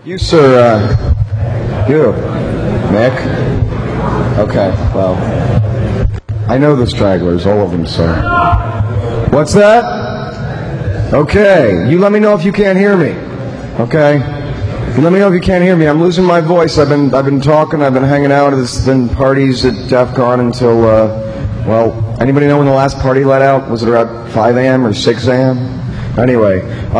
You, sir, you, Nick? Okay, well, I know the stragglers, all of them, sir. What's that? Okay, you let me know if you can't hear me, okay? You let me know if you can't hear me. I'm losing my voice. I've been talking, I've been hanging out, there's been parties at DEF CON until, well, anybody know when the last party let out? Was it around 5 a.m. or 6 a.m.? Anyway,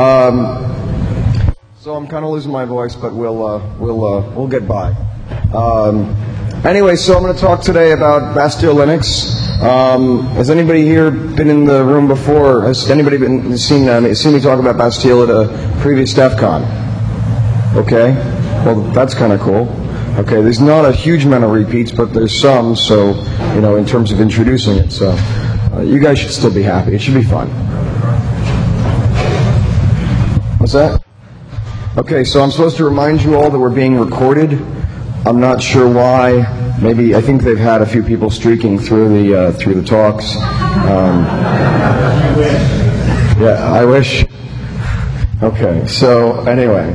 so I'm kind of losing my voice, but we'll get by. Anyway, so I'm going to talk today about Bastille Linux. Has anybody here been in the room before? Has anybody seen me talk about Bastille at a previous DEF CON? Okay, well that's kind of cool. Okay, there's not a huge amount of repeats, but there's some. So in terms of introducing it, so you guys should still be happy. It should be fun. What's that? Okay, so I'm supposed to remind you all that we're being recorded. I'm not sure why. Maybe I think they've had a few people streaking through the talks. Yeah, I wish. Okay, so anyway,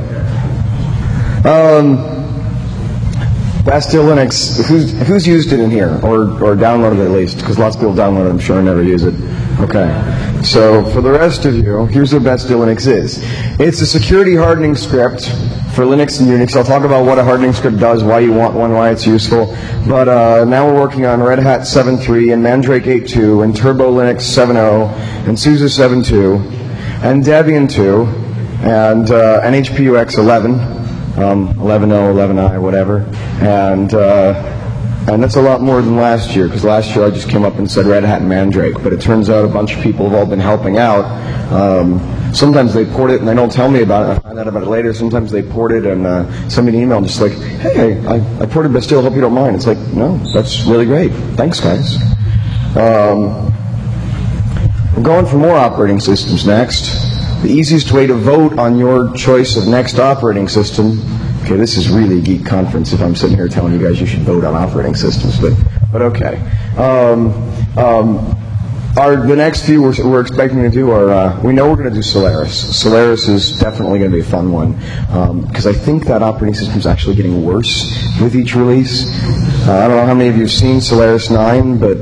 Bastille Linux. Who's used it in here or downloaded it at least? Because lots of people download it. I'm sure I never use it. Okay. So for the rest of you, here's what Bastille Linux is. It's a security hardening script for Linux and Unix. I'll talk about what a hardening script does, why you want one, why it's useful. But now we're working on Red Hat 7.3 and Mandrake 8.2 and Turbo Linux 7.0 and SUSE 7.2 and Debian 2 and NHPUX 11, 11.0, 11i, whatever. And that's a lot more than last year, because last year I just came up and said Red Hat and Mandrake, but it turns out a bunch of people have all been helping out. Sometimes they port it and they don't tell me about it. I find out about it later. Sometimes they port it and send me an email just like, hey, I ported Bastille, hope you don't mind. It's like, no, that's really great. Thanks, guys. We're going for more operating systems next. The easiest way to vote on your choice of next operating system. Okay, this is really a geek conference if I'm sitting here telling you guys you should vote on operating systems, but okay. The next few we're expecting to do are, we know we're going to do Solaris. Solaris is definitely going to be a fun one, because I think that operating system is actually getting worse with each release. I don't know how many of you have seen Solaris 9, but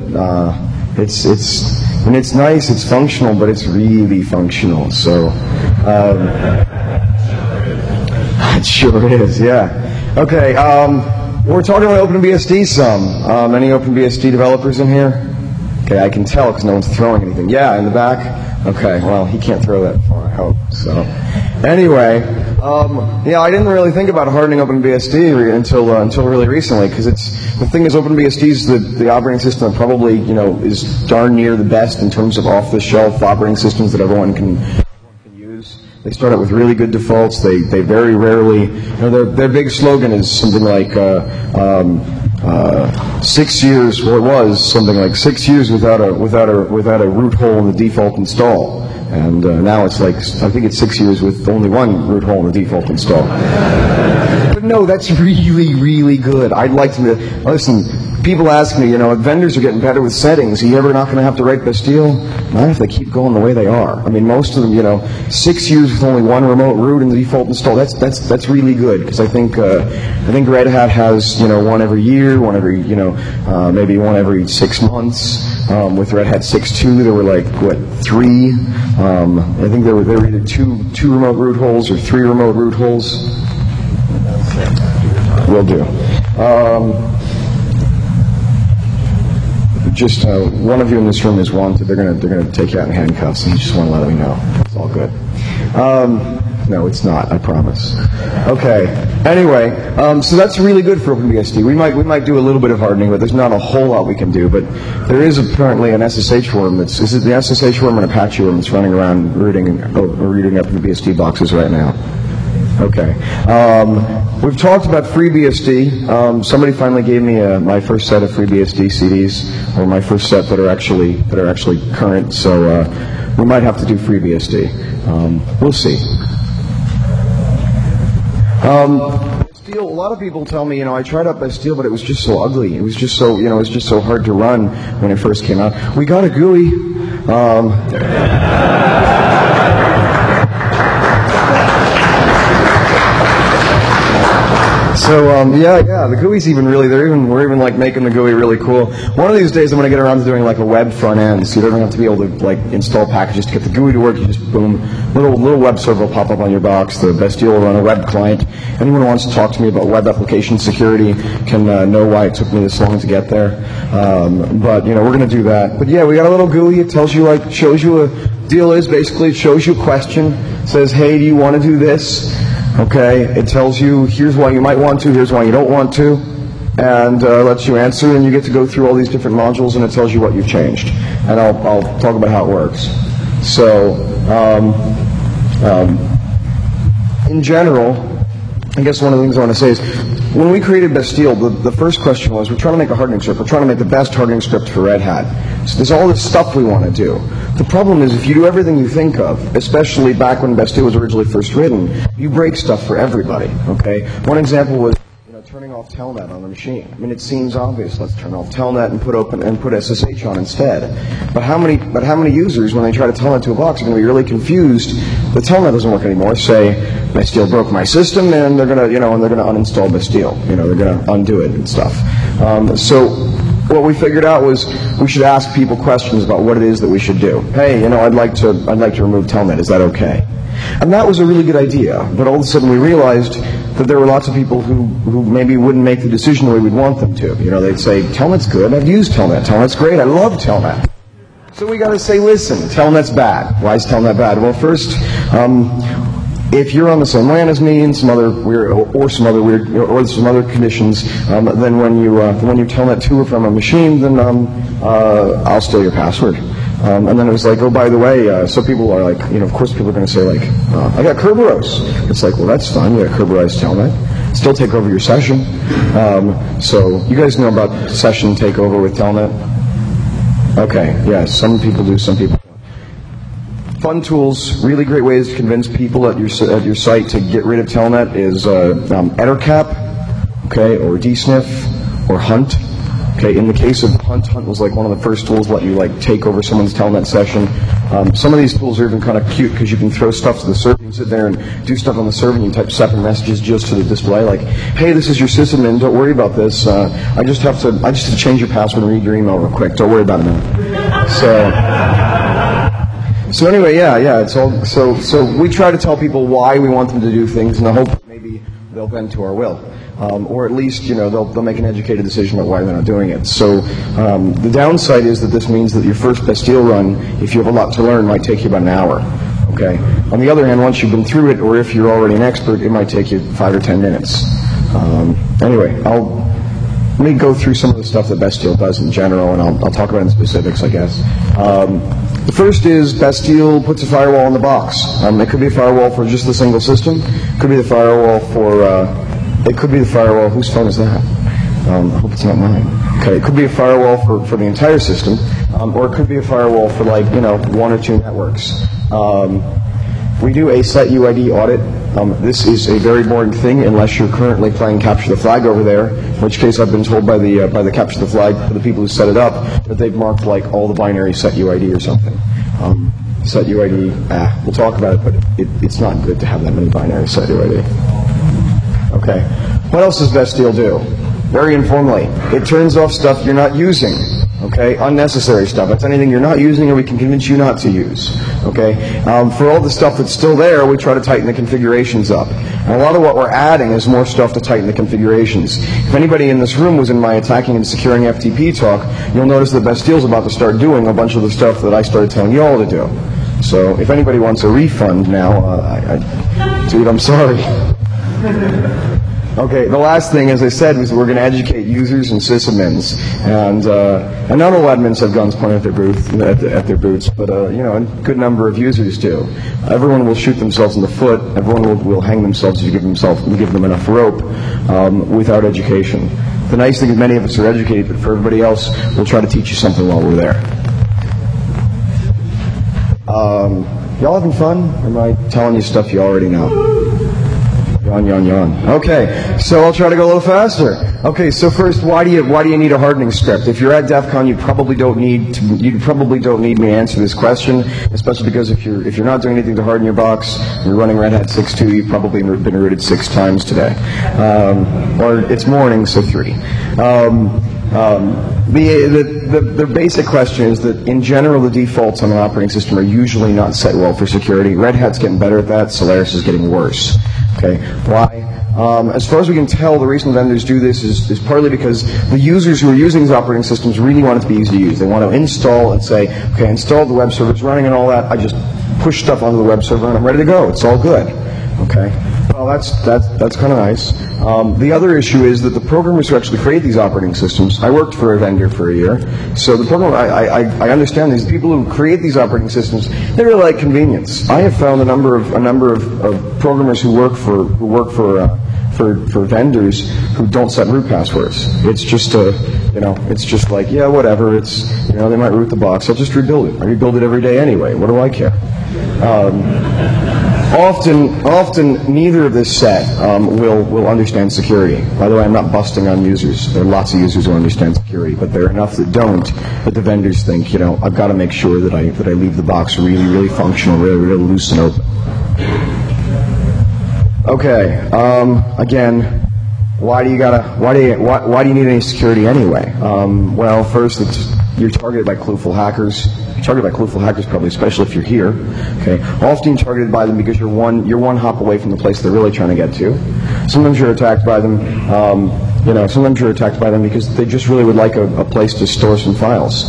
it's nice, it's functional, but it's really functional, so... It sure is, yeah. Okay, we're talking about OpenBSD some. Any OpenBSD developers in here? Okay, I can tell because no one's throwing anything. Yeah, in the back? Okay, well, he can't throw that far, I hope. So, anyway, yeah, I didn't really think about hardening OpenBSD until really recently, because the thing is, OpenBSD is the operating system that probably, is darn near the best in terms of off-the-shelf operating systems that everyone can use. They start out with really good defaults. They very rarely, their big slogan is something like 6 years. Well, it was something like 6 years without a root hole in the default install. And now it's like, I think it's 6 years with only one root hole in the default install. But no, that's really, really good. I'd like to listen. People ask me, vendors are getting better with settings. Are you ever not going to have to write Bastille? Not if they keep going the way they are. I mean, most of them, 6 years with only one remote root in the default install. That's really good, because I think Red Hat has one every year, one every maybe one every 6 months. With Red Hat 6.2, there were like 3. I think there were either two remote root holes or 3 remote root holes. Will do. Just one of you in this room is wanted. They're gonna take you out in handcuffs, and you just want to let me know. It's all good. No, it's not. I promise. Okay. Anyway, so that's really good for OpenBSD. We might do a little bit of hardening, but there's not a whole lot we can do. But there is apparently an SSH worm. Is it the SSH worm and Apache worm that's running around rooting up the BSD boxes right now? Okay. We've talked about FreeBSD. Somebody finally gave me my first set of FreeBSD CDs, or my first set that are actually current. So we might have to do FreeBSD. We'll see. Bastille, a lot of people tell me, I tried out Bastille, but it was just so ugly. It was just so hard to run when it first came out. We got a GUI. Yeah, the GUI's we're even like making the GUI really cool. One of these days I'm going to get around to doing like a web front end, so you don't have to be able to like install packages to get the GUI to work. You just boom, little web server will pop up on your box. The Bastille will run a web client. Anyone who wants to talk to me about web application security can know why it took me this long to get there. But we're going to do that. But yeah, we got a little GUI. It tells you shows you a deal is basically it shows you a question, says, hey, do you want to do this? Okay, it tells you here's why you might want to, here's why you don't want to, and lets you answer, and you get to go through all these different modules, and it tells you what you've changed. And I'll talk about how it works. So, in general, I guess one of the things I want to say is, when we created Bastille, the first question was, we're trying to make a hardening script. We're trying to make the best hardening script for Red Hat. So there's all this stuff we want to do. The problem is, if you do everything you think of, especially back when Bastille was originally first written, you break stuff for everybody, okay? One example was turning off Telnet on the machine. I mean, it seems obvious. Let's turn off Telnet and put SSH on instead. But how many users, when they try to Telnet to a box, are going to be really confused that Telnet doesn't work anymore? Say, Bastille broke my system, and they're going to uninstall Bastille. They're going to undo it and stuff. So what we figured out was we should ask people questions about what it is that we should do. Hey, I'd like to remove Telnet. Is that okay? And that was a really good idea. But all of a sudden we realized that there were lots of people who maybe wouldn't make the decision the way we'd want them to. They'd say, Telnet's good. I've used Telnet. Telnet's great. I love Telnet. So we got to say, listen, Telnet's bad. Why is Telnet bad? Well, first, if you're on the same LAN as me and some other conditions, then when you Telnet to or from a machine, then I'll steal your password. And then it was like, oh, by the way, so people are like, of course people are going to say like, I got Kerberos. It's like, well, that's fine. You got Kerberos Telnet. Still take over your session. So you guys know about session takeover with Telnet? Okay, yeah, some people do, some people don't. Fun tools, really great ways to convince people at your site to get rid of Telnet is Ettercap, okay, or DSNF, or Hunt. Okay, in the case of Hunt was like one of the first tools to let you take over someone's Telnet session. Some of these tools are even kind of cute because you can throw stuff to the server. You can sit there and do stuff on the server, and you type separate messages just to the display, like, "Hey, this is your sysadmin. Don't worry about this. I just have to change your password and read your email real quick. Don't worry about it now." So anyway, yeah. It's all so we try to tell people why we want them to do things, in the hope that maybe they'll bend to our will. Or at least, they'll make an educated decision about why they're not doing it. So the downside is that this means that your first Bastille run, if you have a lot to learn, might take you about an hour. Okay. On the other hand, once you've been through it, or if you're already an expert, it might take you 5 or 10 minutes. Anyway, let me go through some of the stuff that Bastille does in general, and I'll talk about it in specifics, I guess. The first is Bastille puts a firewall in the box. It could be a firewall for just the single system. It could be the firewall for... It could be the firewall. Whose phone is that? I hope it's not mine. Okay, it could be a firewall for the entire system, or it could be a firewall for 1 or 2 networks. We do a site UID audit. This is a very boring thing unless you're currently playing Capture the Flag over there, in which case I've been told by the Capture the Flag, for the people who set it up, that they've marked all the binary set UID or something. Set UID, we'll talk about it, but it's not good to have that many binary set UID. Okay. What else does Bastille do? Very informally, it turns off stuff you're not using. Okay, unnecessary stuff. That's anything you're not using or we can convince you not to use. Okay, for all the stuff that's still there, we try to tighten the configurations up. And a lot of what we're adding is more stuff to tighten the configurations. If anybody in this room was in my attacking and securing FTP talk, you'll notice that Bastille's about to start doing a bunch of the stuff that I started telling you all to do. So if anybody wants a refund now, dude, I'm sorry. Okay, the last thing, as I said, was we're going to educate users and sysadmins, and not all admins have guns pointed at their boots, but a good number of users do. Everyone will shoot themselves in the foot. Everyone will hang themselves if you give them enough rope without education. The nice thing is many of us are educated, but for everybody else, we'll try to teach you something while we're there. Y'all having fun? Or am I telling you stuff you already know? Yawn. Okay, so I'll try to go a little faster. Okay, so first, why do you need a hardening script? If you're at DEF CON, you probably don't need me to answer this question, especially because if you're not doing anything to harden your box, you're running Red Hat 6.2, you've probably been rooted 6 times today, or it's morning, so 3. The basic question is that in general the defaults on an operating system are usually not set well for security. Red Hat's getting better at that. Solaris is getting worse. Okay, why? As far as we can tell, the reason vendors do this is partly because the users who are using these operating systems really want it to be easy to use. They want to install and say, okay, install the web server, it's running and all that. I just push stuff onto the web server and I'm ready to go. It's all good. Okay. Well, that's kind of nice. The other issue is that the programmers who actually create these operating systems, I worked for a vendor for a year, so the program, I understand these people who create these operating systems, they really like convenience. I have found a number of programmers who work for vendors who don't set root passwords. It's just it's just like, yeah, whatever. They might root the box. I'll just rebuild it. I rebuild it every day anyway. What do I care? Often, neither of this set will understand security. By the way, I'm not busting on users. There are lots of users who understand security, but there are enough that don't. That the vendors think, I've got to make sure that I leave the box really, really functional, really, really loose and open. Okay. Again, why do you need any security anyway? Well, first, you're targeted by clueful hackers. You're targeted by clueful hackers, probably, especially if you're here. Okay. Often you're targeted by them because you're one hop away from the place they're really trying to get to. Sometimes you're attacked by them. Sometimes you're attacked by them because they just really would like a place to store some files.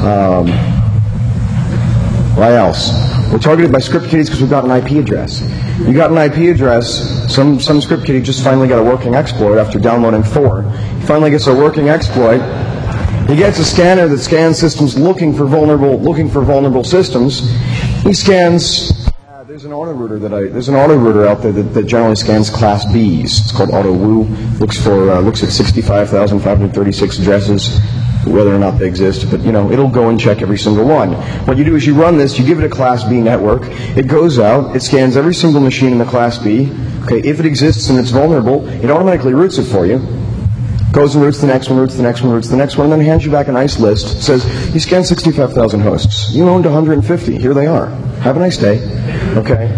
Why else? We're targeted by script kiddies because we've got an IP address. You got an IP address, some script kiddie just finally got a working exploit after downloading 4. He finally gets a working exploit. He gets a scanner that scans systems looking for vulnerable systems. He scans. There's an autorouter out there that generally scans Class Bs. It's called AutoWoo. Looks at 65,536 addresses, whether or not they exist, but it'll go and check every single one. What you do is you run this, you give it a Class B network, it goes out, it scans every single machine in the Class B. Okay, if it exists and it's vulnerable, it automatically roots it for you. Goes and roots the next one, roots the next one, roots the next one, and then hands you back a nice list. It says, you scanned 65,000 hosts. You owned 150. Here they are. Have a nice day. Okay.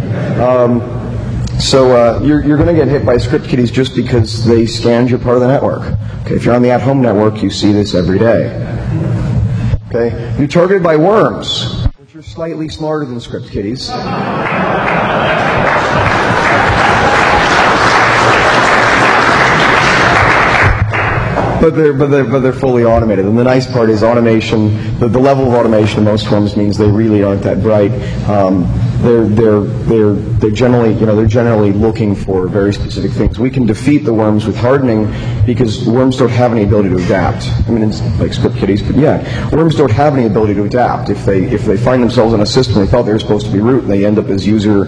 So you're going to get hit by script kiddies just because they scanned your part of the network. Okay, if you're on the at-home network, you see this every day. Okay, you're targeted by worms, which are slightly smarter than script kiddies. But they're fully automated, and the nice part is automation. The level of automation in most worms means they really aren't that bright. They're generally looking for very specific things. We can defeat the worms with hardening because worms don't have any ability to adapt. I mean, it's like script kiddies, but yeah, worms don't have any ability to adapt. If they find themselves in a system they thought they were supposed to be root, and they end up as user,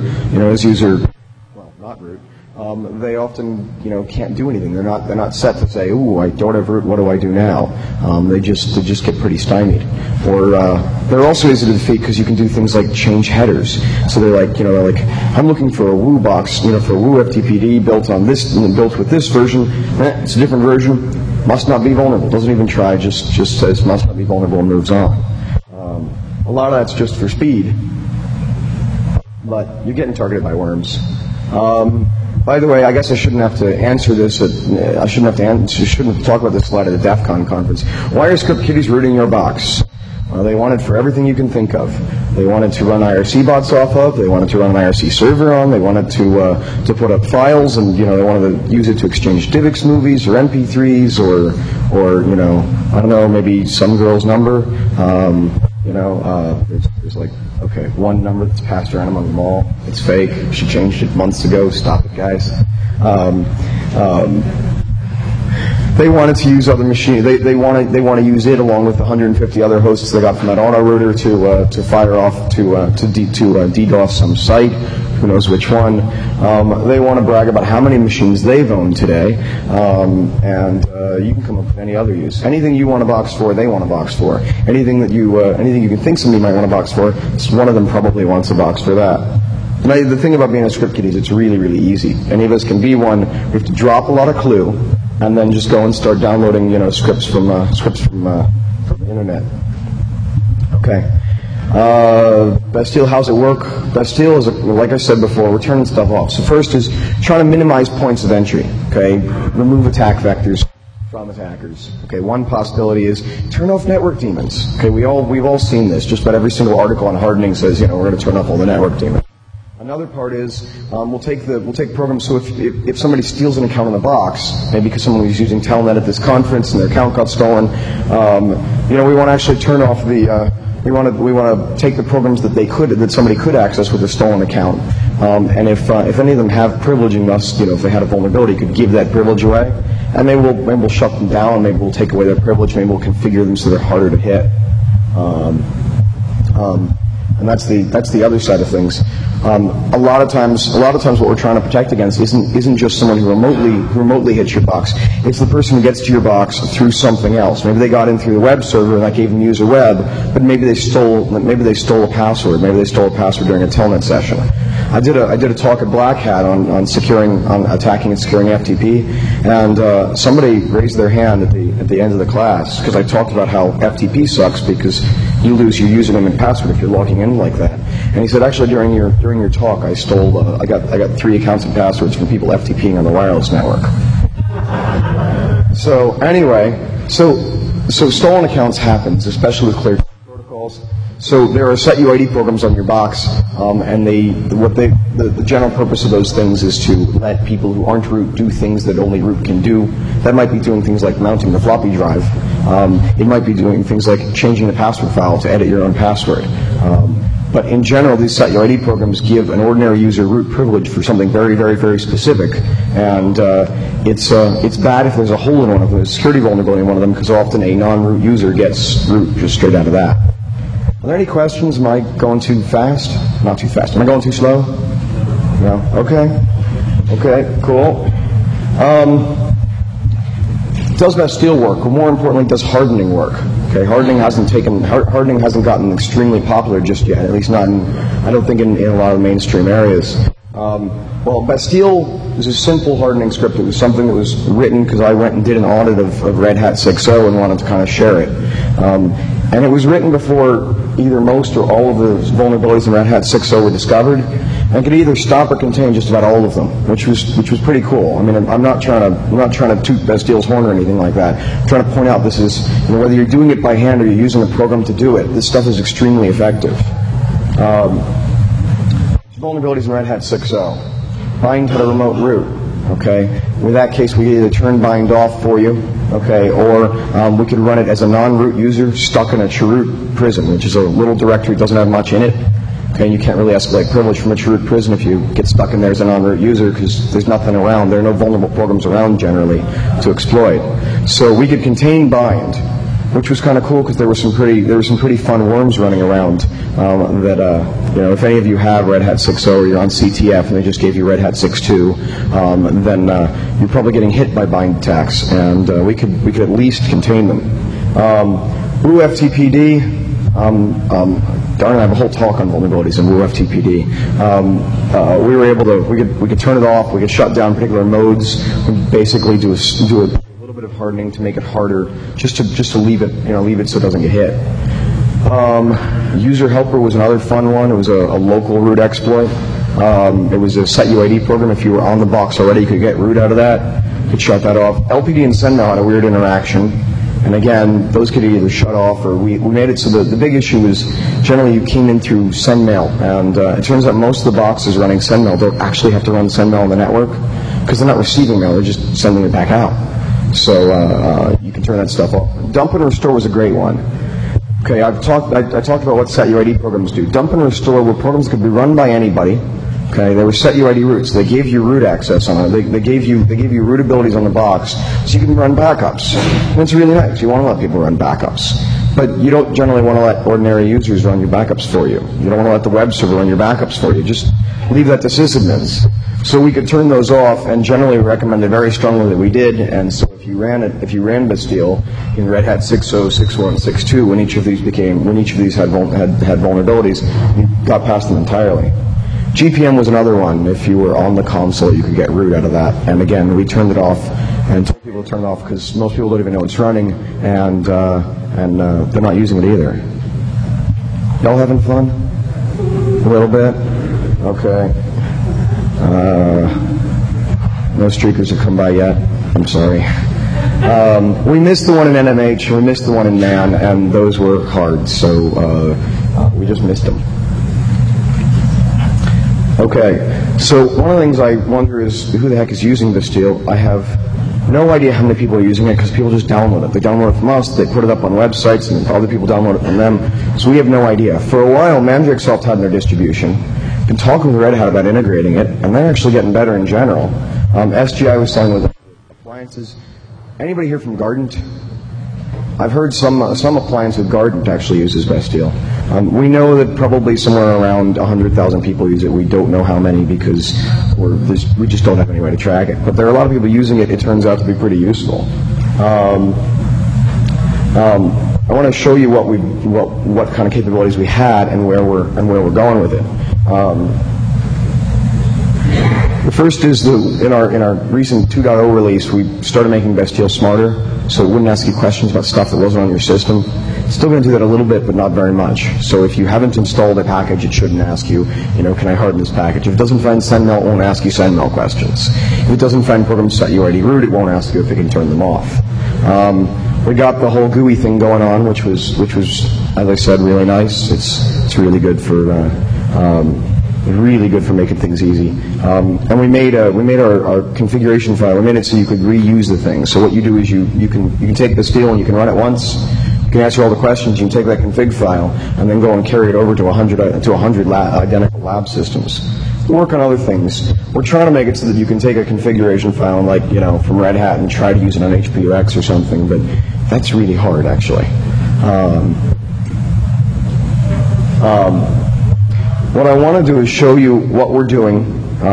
not root. They often, can't do anything. They're not set to say, "Ooh, I don't have root. What do I do now?" They just get pretty stymied. Or they're also easy to defeat because you can do things like change headers. So they're like, I'm looking for a Woo box, for a Woo FTPD built with this version. It's a different version. Must not be vulnerable. Doesn't even try. Just says must not be vulnerable and moves on. A lot of that's just for speed. But you're getting targeted by worms. By the way, I guess I shouldn't have to answer this. I shouldn't have to talk about this slide at the DEF CON conference. Why are script kiddies rooting your box? Well, they want it for everything you can think of. They wanted to run IRC bots off of. They wanted to run an IRC server on. They wanted to put up files, and they wanted to use it to exchange DivX movies or MP3s or I don't know, maybe some girl's number. There's like, okay, one number that's passed around among them all. It's fake. She changed it months ago. Stop it, guys. They wanted to use other machines. They want to use it along with the 150 other hosts they got from that autorouter to fire off to DDoS some site. Who knows which one? They want to brag about how many machines they've owned today, and you can come up with any other use. Anything you want a box for, they want a box for. Anything you can think somebody might want a box for, one of them probably wants a box for that. And the thing about being a script kiddie is it's really, really easy. Any of us can be one. We have to drop a lot of clue. and then just go and start downloading, scripts from the internet. Okay. Bastille, how's it work? Bastille is, like I said before, we're turning stuff off. So first is trying to minimize points of entry. Okay, remove attack vectors from attackers. Okay, one possibility is turn off network daemons. Okay, we've all seen this. Just about every single article on hardening says, we're going to turn off all the network daemons. Another part is we'll take programs. So if somebody steals an account in the box, maybe because someone was using Telnet at this conference and their account got stolen, we want to actually turn off the. We want to take the programs that somebody could access with a stolen account, and if any of them have privileging, thus if they had a vulnerability, could give that privilege away, and maybe we'll shut them down, maybe we'll take away their privilege, maybe we'll configure them so they're harder to hit. And that's the other side of things. A lot of times, what we're trying to protect against isn't just someone who remotely hits your box. It's the person who gets to your box through something else. Maybe they got in through the web server and that gave them user web, but maybe they stole a password. Maybe they stole a password during a Telnet session. I did a talk at Black Hat on attacking and securing FTP, and somebody raised their hand at the end of the class because I talked about how FTP sucks because you lose your username and password if you're logging in like that. And he said, actually, during your talk, I got 3 accounts and passwords from people FTPing on the wireless network. So anyway, so stolen accounts happens, especially with clear protocols. So there are setuid programs on your box, and the general purpose of those things is to let people who aren't root do things that only root can do. That might be doing things like mounting the floppy drive. It might be doing things like changing the password file to edit your own password. But in general, these setuid programs give an ordinary user root privilege for something very, very, very specific, and it's bad if there's a hole in one of them, a security vulnerability in one of them, because often a non-root user gets root just straight out of that. Are there any questions? Am I going too fast? Not too fast. Am I going too slow? No? Okay, cool. Does Bastille work? Well, more importantly, does hardening work? Okay, hardening hasn't gotten extremely popular just yet, at least not I don't think in a lot of mainstream areas. Well, Bastille is a simple hardening script. It was something that was written because I went and did an audit of Red Hat 6.0 and wanted to kind of share it. And it was written before either most or all of the vulnerabilities in Red Hat 6.0 were discovered, and could either stop or contain just about all of them, which was pretty cool. I mean, I'm not trying to toot Bastille's horn or anything like that. I'm trying to point out this is, whether you're doing it by hand or you're using a program to do it, this stuff is extremely effective. Vulnerabilities in Red Hat 6.0. Bind had a remote root. Okay, in that case, we either turn bind off for you, okay, or we could run it as a non-root user stuck in a chroot prison, which is a little directory that doesn't have much in it. Okay, and you can't really escalate privilege from a chroot prison if you get stuck in there as a non-root user because there's nothing around. There are no vulnerable programs around generally to exploit. So we could contain bind, which was kind of cool because there were some pretty fun worms running around if any of you have Red Hat 6.0 or you're on CTF and they just gave you Red Hat 6.2, then you're probably getting hit by bind attacks, and we could at least contain them. WooFTPD. Darn, I have a whole talk on vulnerabilities in WooFTPD. We were able to we could turn it off. We could shut down particular modes. We basically do a little bit of hardening to make it harder, just to leave it so it doesn't get hit. User Helper was another fun one. It was a local root exploit. It was a setuid program. If you were on the box already, you could get root out of that. You could shut that off. LPD and SendMail had a weird interaction. And again, those could either shut off or we made it so the big issue is generally you came in through SendMail. And it turns out most of the boxes running SendMail don't actually have to run SendMail on the network because they're not receiving mail. They're just sending it back out. So you can turn that stuff off. Dump and restore was a great one. Okay, I talked about what setuid programs do. Dump and restore were programs that could be run by anybody. Okay, they were setuid roots. They gave you root access on it. They gave you root abilities on the box, so you can run backups. And it's really nice. You want to let people run backups, but you don't generally want to let ordinary users run your backups for you. You don't want to let the web server run your backups for you. Just leave that to sysadmins. So we could turn those off, and generally recommended very strongly that we did. And so if you ran Bastille in Red Hat 6.0, 6.1, 6.2, when each of these had vulnerabilities, you got past them entirely. GPM was another one. If you were on the console, you could get root out of that. And again, we turned it off and told people to turn it off because most people don't even know it's running, and they're not using it either. Y'all having fun? A little bit? Okay. No streakers have come by yet. I'm sorry. We missed the one in NMH, we missed the one in NAN, and those were hard, so we just missed them. Okay, so one of the things I wonder is who the heck is using Bastille. I have no idea how many people are using it because people just download it. They download it from us, they put it up on websites, and other people download it from them, so we have no idea. For a while, MandrakeSoft had their distribution, been talking with Red Hat about integrating it, and they're actually getting better in general. SGI was selling with appliances. Anybody here from Gardent? I've heard some appliance with Gardent actually uses Bastille. We know that probably somewhere around 100,000 people use it. We don't know how many because we just don't have any way to track it. But there are a lot of people using it. It turns out to be pretty useful. I want to show you what kind of capabilities we had and where we're going with it. The first is in our recent 2.0 release, we started making Bastille smarter, so it wouldn't ask you questions about stuff that wasn't on your system. It's still going to do that a little bit, but not very much. So if you haven't installed a package, it shouldn't ask you, can I harden this package? If it doesn't find SendMail, it won't ask you SendMail questions. If it doesn't find programs set you already root, it won't ask you if it can turn them off. We got the whole GUI thing going on, which was, as I said, really nice. It's really good for making things easy. And we made our configuration file. We made it so you could reuse the thing. So what you do is you can take Bastille and you can run it once. You can answer all the questions. You can take that config file and then go and carry it over to 100 identical lab systems. Work on other things. We're trying to make it so that you can take a configuration file, like from Red Hat, and try to use it on HPUX or something. But that's really hard, actually. What I want to do is show you what we're doing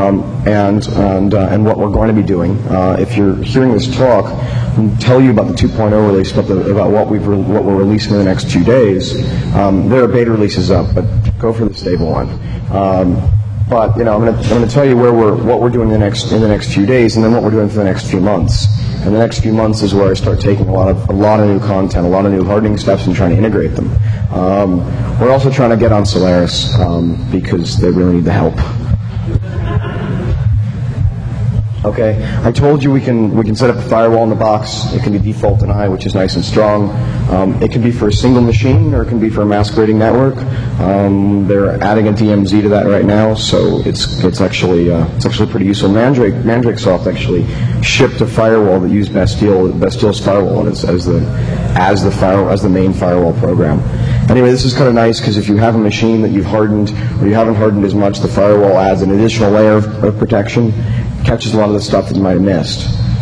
and what we're going to be doing. If you're hearing this talk, I'll tell you about the 2.0 release, about what we're releasing in the next 2 days. There are beta releases up, but go for the stable one. But I'm going to tell you what we're doing in the next few days, and then what we're doing for the next few months. And the next few months is where I start taking a lot of new content, a lot of new hardening steps, and trying to integrate them. We're also trying to get on Solaris because they really need the help. Okay, I told you we can set up a firewall in the box. It can be default deny, which is nice and strong. It can be for a single machine, or it can be for a masquerading network. They're adding a DMZ to that right now, so it's actually pretty useful. MandrakeSoft actually shipped a firewall that used Bastille's firewall as the main firewall program. Anyway, this is kind of nice because if you have a machine that you've hardened or you haven't hardened as much, the firewall adds an additional layer of protection. Catches a lot of the stuff that you might have missed.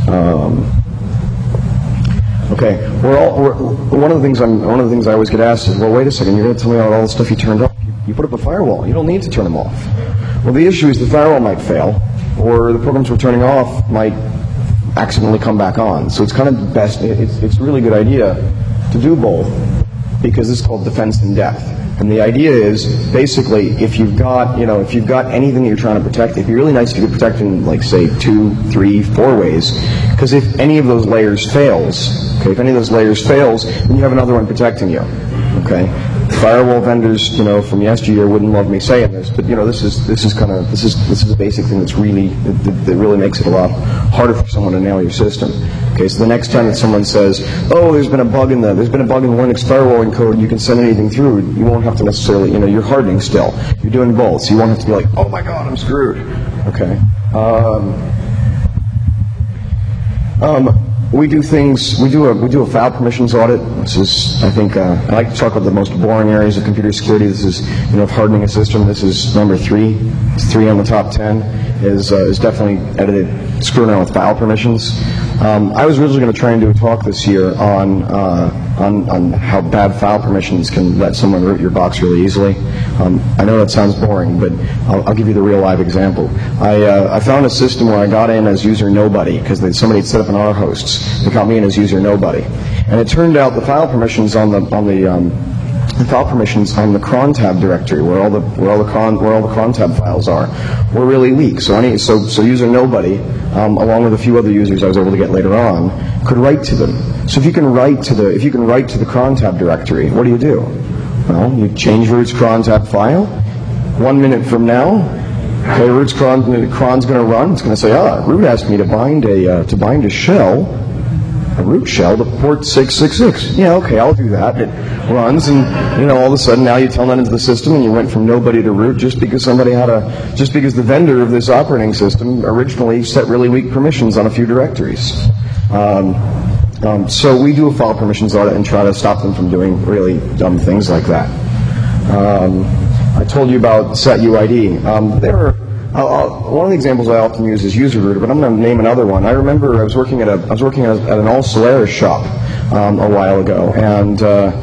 Okay, one of the things I always get asked is, well, wait a second, you're going to tell me about all the stuff you turned off. You put up a firewall. You don't need to turn them off. Well, the issue is the firewall might fail, or the programs we're turning off might accidentally come back on. So it's kind of best. It's a really good idea to do both, because it's called defense in depth. And the idea is, basically, if you've got anything that you're trying to protect, it'd be really nice if you could protect in, like, say, 2, 3, 4 ways. Because if any of those layers fails, then you have another one protecting you. Okay? Firewall vendors, from yesteryear wouldn't love me saying this, but this is a basic thing that really makes it a lot harder for someone to nail your system. Okay, so the next time that someone says, "Oh, there's been a bug in the Linux firewalling code, you can send anything through," you won't have to necessarily, you're hardening still. You're doing both, so you won't have to be like, "Oh my God, I'm screwed." Okay. We do a file permissions audit. This is, I think, I like to talk about the most boring areas of computer security. This is, hardening a system. This is number 3. It's 3 on the top 10. Is definitely screwing around with file permissions. I was originally going to try and do a talk this year on how bad file permissions can let someone root your box really easily. I know that sounds boring, but I'll give you the real live example. I found a system where I got in as user nobody because somebody had set up an R hosts. They got me in as user nobody, and it turned out the file permissions on the file permissions on the cron tab directory, where all the cron tab files are, were really weak. So user nobody, along with a few other users I was able to get later on, could write to them. So if you can write to the cron tab directory, what do? Well, you change root's cron tab file. 1 minute from now, okay, root's cron's going to run. It's going to say, root asked me to bind a shell. A root shell to port 666. Yeah, okay, I'll do that. It runs, and all of a sudden now you tell that into the system, and you went from nobody to root just because the vendor of this operating system originally set really weak permissions on a few directories. So we do a file permissions audit and try to stop them from doing really dumb things like that. I told you about setuid. One of the examples I often use is user-rooter, but I'm going to name another one. I remember I was working at an all Solaris shop a while ago, and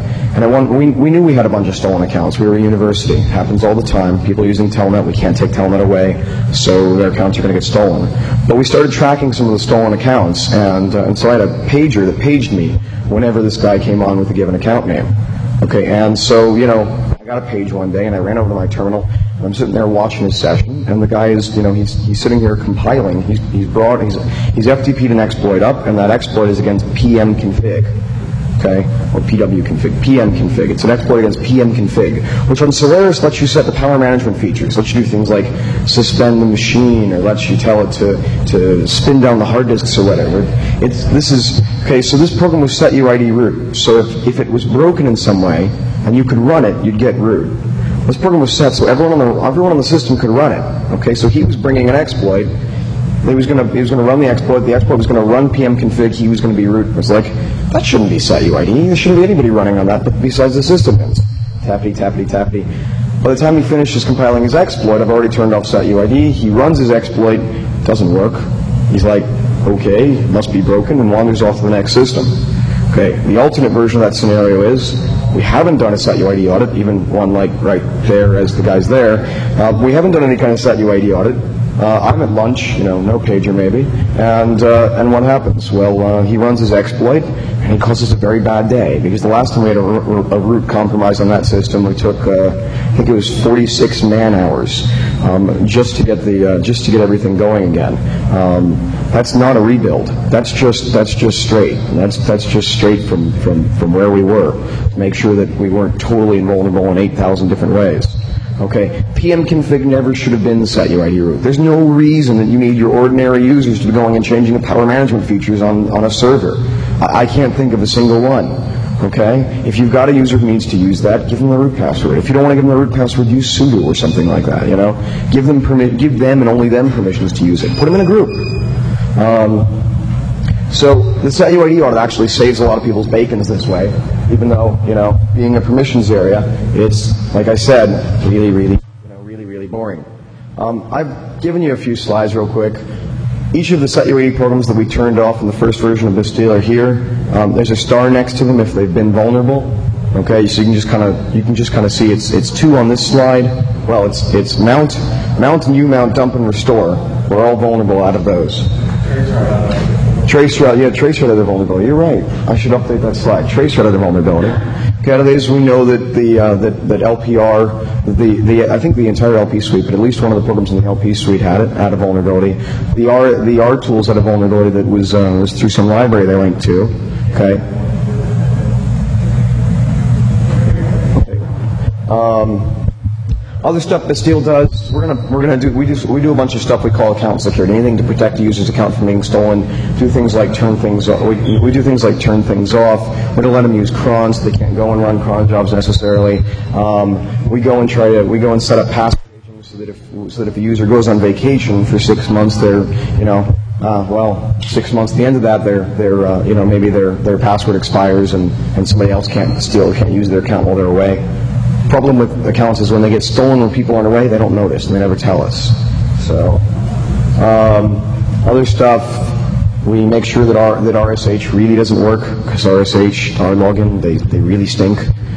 we knew we had a bunch of stolen accounts. We were a university. It happens all the time. People using Telnet, we can't take Telnet away, so their accounts are going to get stolen. But we started tracking some of the stolen accounts, and so I had a pager that paged me whenever this guy came on with a given account name. Okay, and so, I got a page one day, and I ran over to my terminal, and I'm sitting there watching his session, and the guy is, he's sitting here compiling. He's FTP'd an exploit up, and that exploit is against pmconfig, okay, or pwconfig, pmconfig. It's an exploit against pmconfig, which on Solaris lets you set the power management features, lets you do things like suspend the machine, or lets you tell it to spin down the hard disks or whatever. So this program was setuid root. So if it was broken in some way, and you could run it, you'd get root. This program was set so everyone on the system could run it. Okay, so he was bringing an exploit. He was going to run the exploit. The exploit was going to run pmconfig. He was going to be root. It was like, that shouldn't be setuid. There shouldn't be anybody running on that besides the system heads. Tappity, tappity, tappity. By the time he finishes compiling his exploit, I've already turned off setuid. He runs his exploit. Doesn't work. He's like, okay, it must be broken, and wanders off to the next system. Okay, the alternate version of that scenario is we haven't done a setuid audit, even one like right there as the guy's there. We haven't done any kind of setuid audit. I'm at lunch, no pager maybe, and what happens? Well, he runs his exploit, and he causes a very bad day, because the last time we had a root compromise on that system, we took, I think it was 46 man hours just to get everything going again. That's not a rebuild. That's just straight. That's just straight from where we were, to make sure that we weren't totally invulnerable in 8,000 different ways. Okay, pmconfig never should have been the setuid root. There's no reason that you need your ordinary users to be going and changing the power management features on a server. I can't think of a single one. Okay, if you've got a user who needs to use that, give them the root password. If you don't want to give them the root password, use sudo or something like that. Give them and only them permissions to use it. Put them in a group. So the setuid audit actually saves a lot of people's bacons this way, even though, being a permissions area, it's, like I said, really boring. I've given you a few slides real quick. Each of the setuid programs that we turned off in the first version of this deal are here. There's a star next to them if they've been vulnerable. Okay, so you can just kind of see it's two on this slide. Well, it's mount, and umount, dump, and restore. We're all vulnerable out of those. Traceroute editor vulnerability. You're right. I should update that slide. Traceroute editor vulnerability. Okay, out of these we know that that LPR, I think the entire LP suite, but at least one of the programs in the LP suite had a vulnerability. The R tools had a vulnerability that was through some library they linked to. Okay. Other stuff that Steele does, we do a bunch of stuff we call account security. Anything to protect the user's account from being stolen. Do things like turn things off. We do things like turn things off. We don't let them use cron, so they can't go and run cron jobs necessarily. We go and set up password agents so that if a user goes on vacation for 6 months, they're 6 months. At the end of that, maybe their password expires and somebody else can't use their account while they're away. Problem with accounts is when they get stolen when people aren't away, they don't notice and they never tell us. So, other stuff, we make sure that RSH really doesn't work, because RSH, our login, they really stink.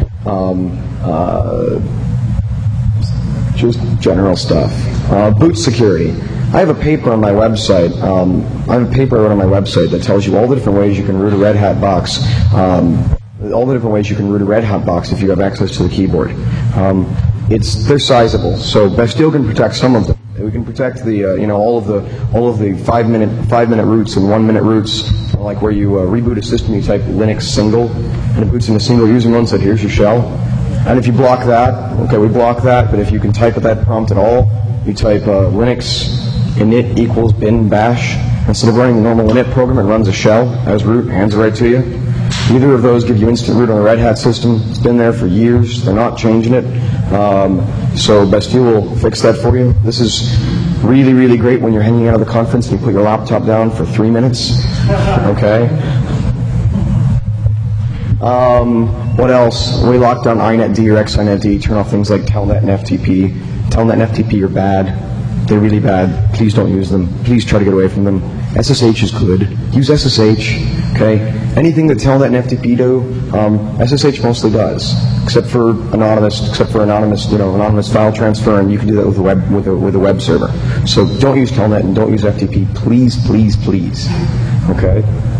Just general stuff. Boot security. I have a paper on my website. I have a paper I wrote on my website that tells you all the different ways you can root a Red Hat box. all the different ways you can root a Red Hat box if you have access to the keyboard. They're sizable, so Bastille can protect some of them. We can protect the all of the 5 minute roots and 1 minute roots, like where you reboot a system, you type Linux single, and it boots in a single user mode and said, here's your shell. And if you block that, okay, we block that, but if you can type at that prompt at all, you type Linux init equals bin bash. Instead of running the normal init program, it runs a shell as root, hands it right to you. Either of those give you instant root on a Red Hat system. It's been there for years. They're not changing it. So Bastille will fix that for you. This is really, really great when you're hanging out of the conference and you put your laptop down for 3 minutes. Okay? What else? We lock down INetD or XINetD, turn off things like Telnet and FTP. Telnet and FTP are bad. They're really bad. Please don't use them. Please try to get away from them. SSH is good. Use SSH. Okay? Anything that Telnet and FTP do, SSH mostly does, except for anonymous file transfer, and you can do that with a web server. So don't use Telnet and don't use FTP, please, please, please. Okay?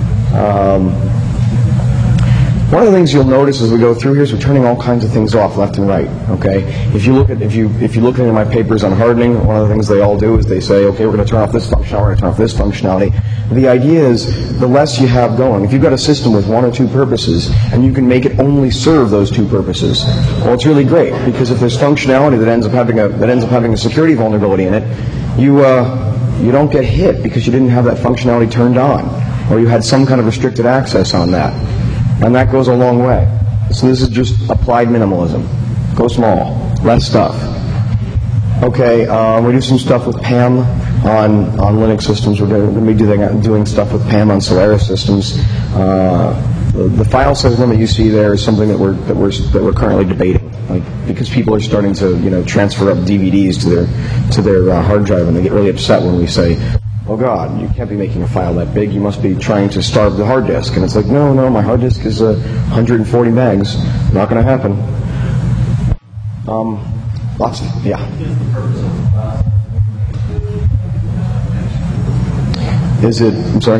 One of the things you'll notice as we go through here is we're turning all kinds of things off left and right. Okay, if you look at my papers on hardening, one of the things they all do is they say, okay, we're going to turn off this functionality, we're going to turn off this functionality. The idea is the less you have going. If you've got a system with one or two purposes and you can make it only serve those two purposes, well, it's really great, because if there's functionality that ends up having a security vulnerability in it, you don't get hit because you didn't have that functionality turned on, or you had some kind of restricted access on that. And that goes a long way. So this is just applied minimalism. Go small, less stuff. Okay, we do some stuff with PAM on Linux systems. We're going to be doing stuff with PAM on Solaris systems. The file size limit you see there is something that we're currently debating, because people are starting to transfer up DVDs to their hard drive, and they get really upset when we say, oh God, you can't be making a file that big. You must be trying to starve the hard disk. And it's like, no, my hard disk is 140 megs. Not going to happen. Yeah. Is it? I'm sorry.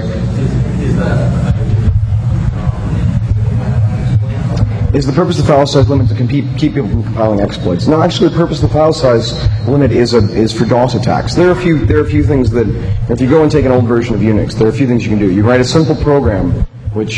Is the purpose of the file size limit to keep people from compiling exploits? No, actually, the purpose of the file size limit is for DOS attacks. There are a few things that, if you go and take an old version of Unix, there are a few things you can do. You write a simple program, which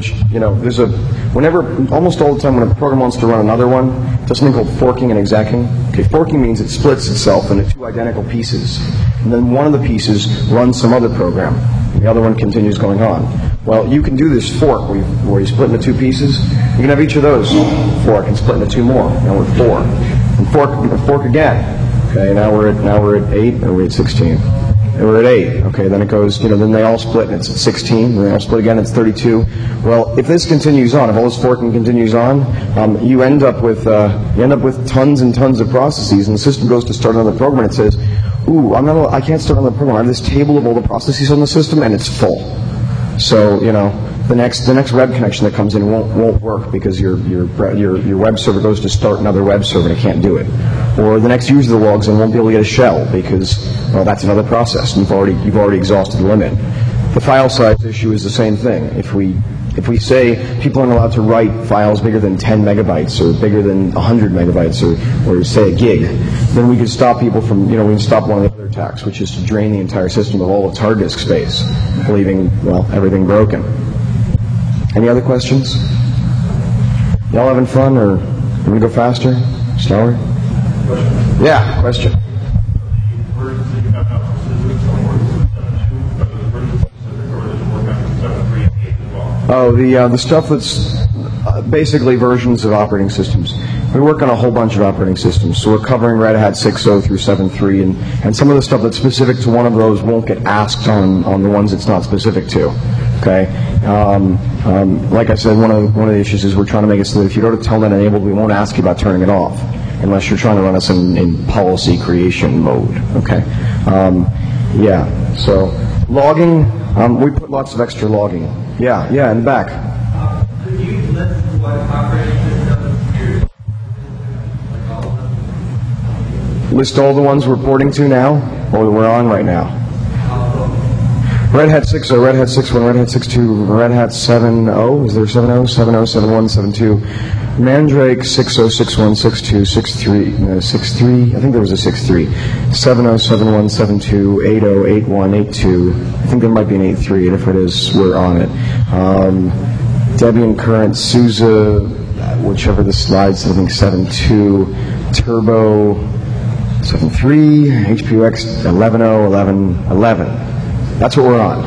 almost all the time when a program wants to run another one, it does something called forking and execing. Okay, forking means it splits itself into two identical pieces, and then one of the pieces runs some other program, and the other one continues going on. Well, you can do this fork where you split into two pieces. You can have each of those fork and split into two more. Now we're at 4. And fork again. Okay, now we're at 8, or we're at 16. And we're at 8. Okay, then it goes, then they all split and it's at 16. Then they all split again, it's 32. Well, if this continues on, if all this forking continues on, you end up with tons and tons of processes, and the system goes to start another program and it says, ooh, I can't start another program. I have this table of all the processes on the system and it's full. So, the next web connection that comes in won't work because your web server goes to start another web server and it can't do it. Or the next user that logs in won't be able to get a shell because, well, that's another process. You've already exhausted the limit. The file size issue is the same thing. If we say people aren't allowed to write files bigger than 10 megabytes or bigger than 100 megabytes or say a gig, then we could stop people from, we can stop one of the other attacks, which is to drain the entire system of all its hard disk space, leaving, everything broken. Any other questions? Y'all having fun, or can we go faster? Slower? Yeah, question. Oh, the stuff that's basically versions of operating systems. We work on a whole bunch of operating systems, so we're covering Red Hat 6.0 through 7.3, and some of the stuff that's specific to one of those won't get asked on the ones it's not specific to. Okay, like I said, one of the issues is we're trying to make it so that if you go to Telnet enabled, we won't ask you about turning it off unless you're trying to run us in policy creation mode. Okay, yeah. So logging, we put lots of extra logging. Yeah, in the back. Could you list what operating systems? List all the ones we're porting to now, or we're on right now. Red Hat 6.0, Red Hat 6.1, Red Hat 6.2, Red Hat 7.0, is there 7.0? 7.0, 7.1, 7.2, Mandrake 6.0, 6.1, 6.2, 6.3, 6.3, I think there was a 6.3, 7.0, 7.1, 7.2, 8.0, 8.1, 8.2, I think there might be an 8.3, and if it is, we're on it. Debian Current, SUSE, whichever the slides, I think 7.2, Turbo 7.3, HPUX 11.0, 11. That's what we're on.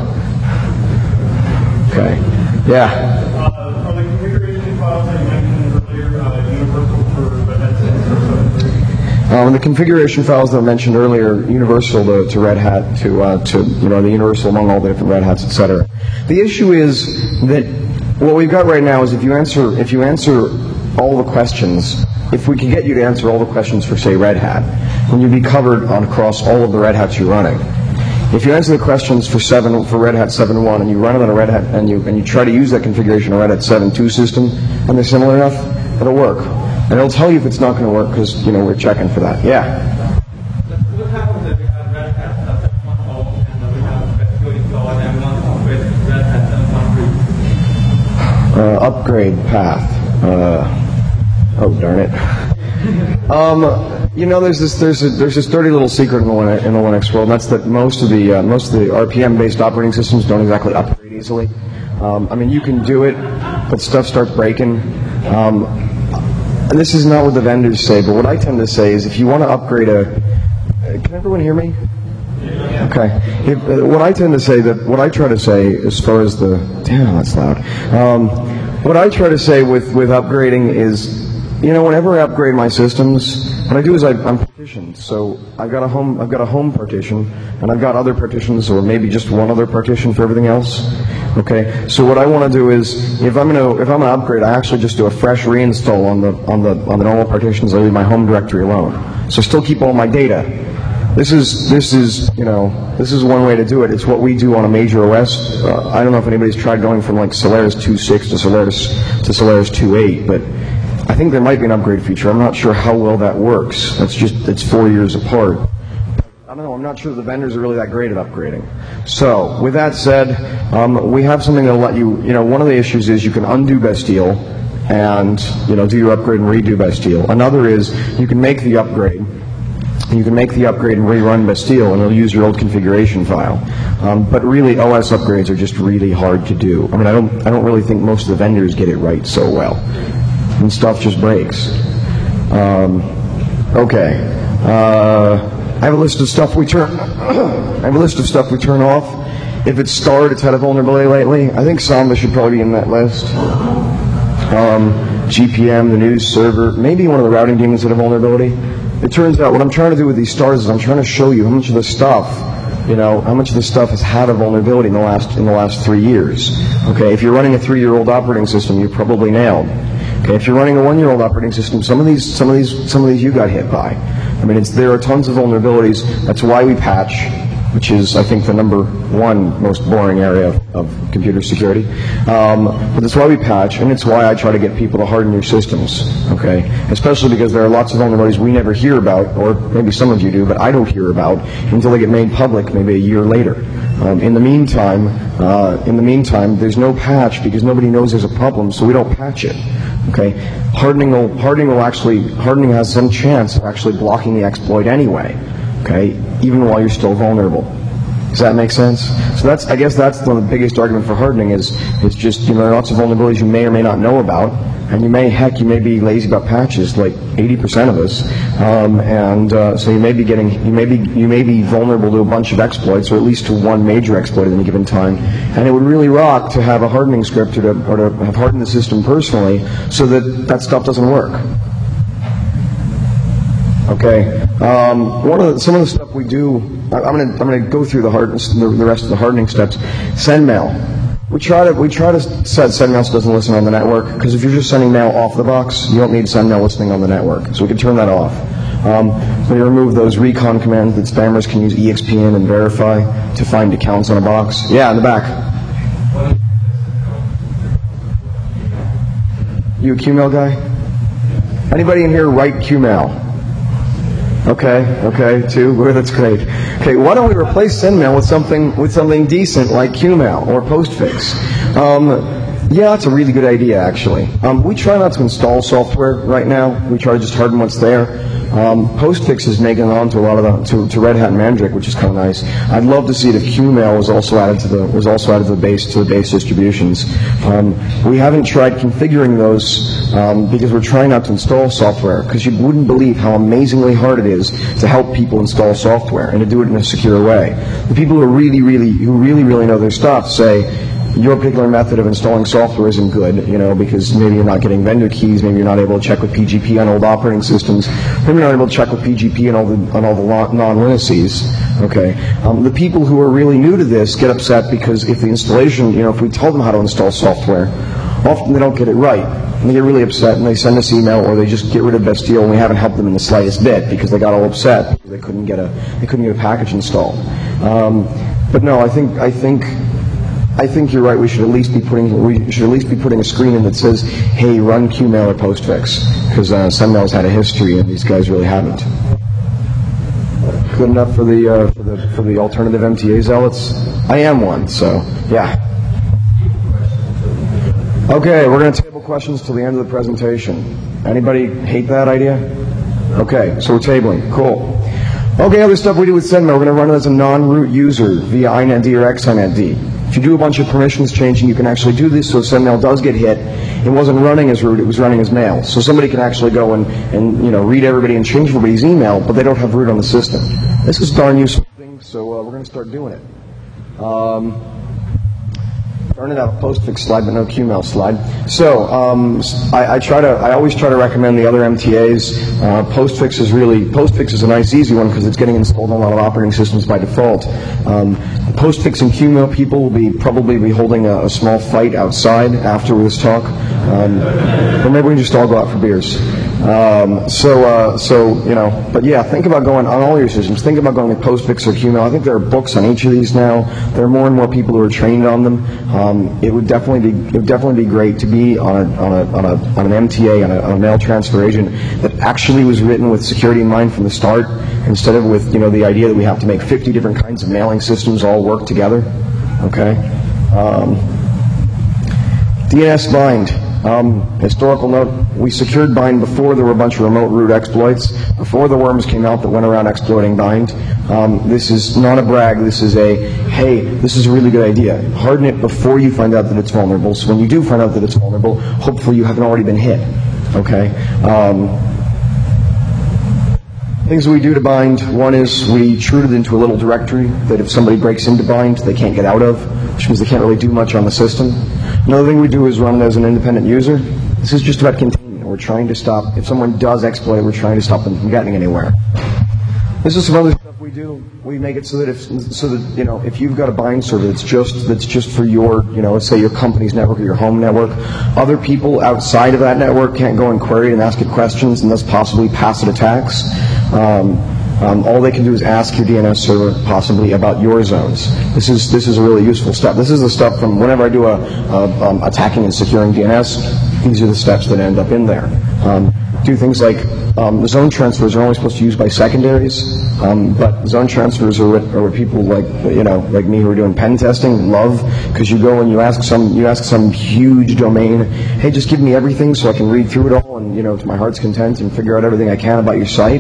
Okay. Yeah. Are the configuration files that you mentioned earlier universal for Red Hat 6? The configuration files that I mentioned earlier, universal to Red Hat, to the universal among all the different Red Hats, etc. The issue is that what we've got right now is if you answer all the questions, if we can get you to answer all the questions for, say, Red Hat, then you'd be covered across all of the Red Hats you're running. If you answer the questions for Red Hat 7.1 and you run it on a Red Hat and you try to use that configuration on a Red Hat 7.2 system and they're similar enough, it'll work. And it'll tell you if it's not going to work because we're checking for that. Yeah. What happens if you have Red Hat 7.0 and then we have Bastille installed and one with Red Hat 7.3? Upgrade path. Oh darn it. There's this dirty little secret in the Linux world, and that's that most of the RPM-based operating systems don't exactly upgrade easily. You can do it, but stuff starts breaking. And this is not what the vendors say, but what I tend to say is if you want to upgrade can everyone hear me? Okay. What I try to say as far as damn, that's loud. What I try to say with upgrading is, whenever I upgrade my systems, what I do is I'm partitioned. So I've got a home partition, and I've got other partitions, or maybe just one other partition for everything else. Okay. So what I want to do is, if I'm gonna upgrade, I actually just do a fresh reinstall on the normal partitions. I leave my home directory alone. So I still keep all my data. This is one way to do it. It's what we do on a major OS. I don't know if anybody's tried going from like Solaris 2.6 to Solaris 2.8, but I think there might be an upgrade feature. I'm not sure how well that works. It's 4 years apart. I don't know. I'm not sure the vendors are really that great at upgrading. So with that said, we have something that'll let you. One of the issues is you can undo Bastille and do your upgrade and redo Bastille. Another is you can make the upgrade. You can make the upgrade and rerun Bastille, and it'll use your old configuration file. But really, OS upgrades are just really hard to do. I don't really think most of the vendors get it right so well, and stuff just breaks. Okay. I have a list of stuff we turn. I have a list of stuff we turn off. If it's starred, it's had a vulnerability lately. I think Samba should probably be in that list. GPM, the news server, maybe one of the routing daemons had a vulnerability. It turns out what I'm trying to do with these stars is I'm trying to show you how much of the stuff, has had a vulnerability in the last 3 years. Okay, if you're running a 3-year-old operating system, you're probably nailed. Okay, if you're running a 1-year-old operating system, some of these you got hit by. There are tons of vulnerabilities. That's why we patch, which is, I think, the number one most boring area of computer security. But that's why we patch, and it's why I try to get people to harden their systems, okay? Especially because there are lots of vulnerabilities we never hear about, or maybe some of you do, but I don't hear about until they get made public maybe a year later. In the meantime, there's no patch because nobody knows there's a problem, so we don't patch it. Okay, hardening has some chance of actually blocking the exploit anyway. Okay, even while you're still vulnerable. Does that make sense? So I guess that's the biggest argument for hardening is it's just there are lots of vulnerabilities you may or may not know about, and you may be lazy about patches like 80% of us, so you may be vulnerable to a bunch of exploits or at least to one major exploit at any given time, and it would really rock to have a hardening script or to have hardened the system personally so that stuff doesn't work. Okay. Some of the stuff we do, I'm going to go through the rest of the hardening steps. Sendmail. We try to set Sendmail so it doesn't listen on the network, because if you're just sending mail off the box, you don't need Sendmail listening on the network. So we can turn that off. We remove those recon commands that spammers can use EXPN and verify to find accounts on a box. Yeah, in the back. You a QMail guy? Anybody in here write QMail? Okay, 2. Well, that's great. Okay, why don't we replace SendMail with something decent like QMail or Postfix? Yeah, that's a really good idea, actually. We try not to install software right now. We try to just harden what's there. Postfix is making it onto a lot of to Red Hat and Mandrake, which is kind of nice. I'd love to see it if QMail was also added to the base distributions. We haven't tried configuring those because we're trying not to install software, because you wouldn't believe how amazingly hard it is to help people install software and to do it in a secure way. The people who really know their stuff say, your particular method of installing software isn't good, because maybe you're not getting vendor keys, maybe you're not able to check with PGP on old operating systems, maybe you're not able to check with PGP on all the non-Linuxes. Okay, the people who are really new to this get upset because if the installation, if we tell them how to install software, often they don't get it right, and they get really upset, and they send us email, or they just get rid of Bastille, and we haven't helped them in the slightest bit because they got all upset because they couldn't get a package installed. But no, I think you're right. We should at least be putting a screen in that says, "Hey, run QMail or Postfix," because SendMail's had a history, and these guys really haven't. Good enough for the alternative MTA zealots? I am one, so yeah. Okay, we're going to table questions till the end of the presentation. Anybody hate that idea? Okay, so we're tabling. Cool. Okay, other stuff we do with SendMail, we're going to run it as a non-root user via INetD or XINetD. If you do a bunch of permissions changing, you can actually do this so if SendMail does get hit, it wasn't running as root, it was running as mail. So somebody can actually go and read everybody and change everybody's email, but they don't have root on the system. This is a darn useful thing, so we're going to start doing it. Starting out a Postfix slide, but no QMail slide. So I always try to recommend the other MTAs. Postfix is a nice, easy one because it's getting installed on a lot of operating systems by default. Postfix and QMail people will probably be holding a small fight outside after this talk, or maybe we can just all go out for beers. But yeah, think about going on all your systems. Think about going with Postfix or QMail. I think there are books on each of these now. There are more and more people who are trained on them. It would definitely be great to be on an MTA, on a mail transfer agent that actually was written with security in mind from the start, instead of with the idea that we have to make 50 different kinds of mailing systems all work together. Okay. DNS bind. Historical note, we secured bind before there were a bunch of remote root exploits, before the worms came out that went around exploiting bind. This is not a brag, this is hey, this is a really good idea. Harden it before you find out that it's vulnerable, so when you do find out that it's vulnerable, hopefully you haven't already been hit. Okay? Things that we do to bind, one is we root it into a little directory that if somebody breaks into bind, they can't get out of, which means they can't really do much on the system. Another thing we do is run it as an independent user. This is just about containment. We're trying to stop, if someone does exploit it, we're trying to stop them from getting anywhere. This is some other stuff we do. We make it so that if you've got a bind server that's just for your, let's say your company's network or your home network, other people outside of that network can't go and query it and ask it questions and thus possibly pass it attacks. All they can do is ask your DNS server possibly about your zones. This is a really useful step. This is the stuff from whenever I do attacking and securing DNS. These are the steps that end up in there. Do things like zone transfers are only supposed to use by secondaries, but zone transfers are what people like me who are doing pen testing love, because you go and you ask some huge domain, hey, just give me everything so I can read through it all and to my heart's content and figure out everything I can about your site.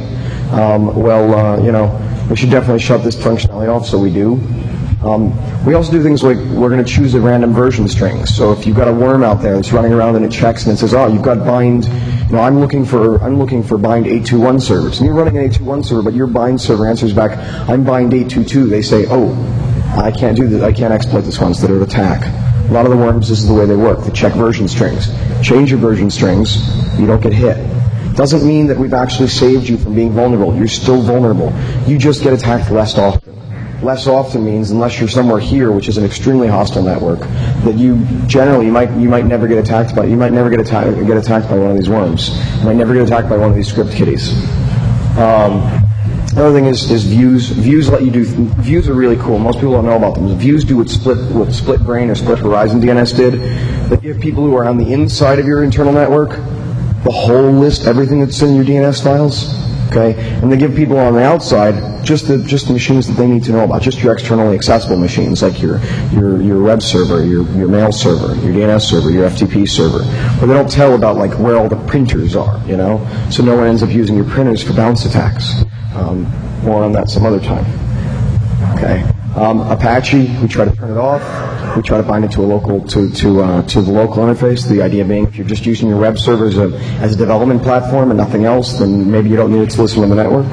We should definitely shut this functionality off, so we do. We also do things like we're going to choose a random version string. So if you've got a worm out there that's running around and it checks and it says, oh, you've got bind, I'm looking for bind 821 servers. And you're running an 821 server, but your bind server answers back, I'm bind 822. They say, oh, I can't do this. I can't exploit this one instead of attack. A lot of the worms, this is the way they work. They check version strings. Change your version strings, you don't get hit. Doesn't mean that we've actually saved you from being vulnerable. You're still vulnerable. You just get attacked less often. Less often means unless you're somewhere here, which is an extremely hostile network, that you might never get attacked by attacked by one of these worms. You might never get attacked by one of these script kiddies. Another thing is views. Views let you do. Views are really cool. Most people don't know about them. Views do what Split Brain or Split Horizon DNS did. They give people who are on the inside of your internal network the whole list, everything that's in your DNS files. Okay, and they give people on the outside just the machines that they need to know about, just your externally accessible machines like your web server, your mail server, your DNS server, your FTP server. But they don't tell about like where all the printers are, you know. So no one ends up using your printers for bounce attacks. More on that some other time. Okay. Apache, we try to turn it off. We try to bind it to a local to the local interface. The idea being, if you're just using your web server as a development platform and nothing else, then maybe you don't need it to listen to the network.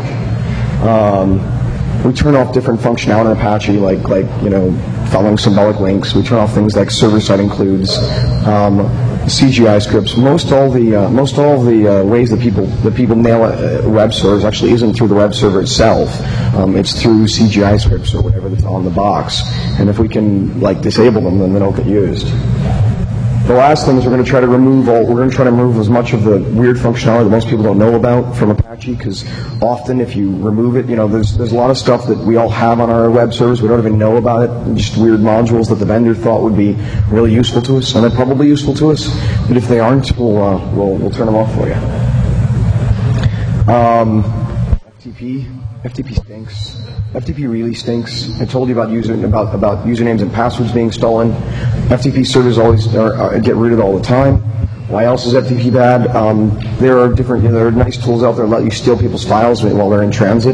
We turn off different functionality in Apache, like following symbolic links. We turn off things like server-side includes, CGI scripts. Most all the ways that people nail web servers actually isn't through the web server itself. It's through CGI scripts or whatever that's on the box. And if we can disable them, then they don't get used. The last thing is we're going to try to remove as much of the weird functionality that most people don't know about from Apache, because often if you remove it, there's a lot of stuff that we all have on our web servers. We don't even know about it. Just weird modules that the vendor thought would be really useful to us, and they're probably useful to us. But if they aren't, we'll turn them off for you. FTP stinks. FTP really stinks. I told you about usernames and passwords being stolen. FTP servers always get rooted all the time. Why else is FTP bad? There are there are nice tools out there that let you steal people's files while they're in transit.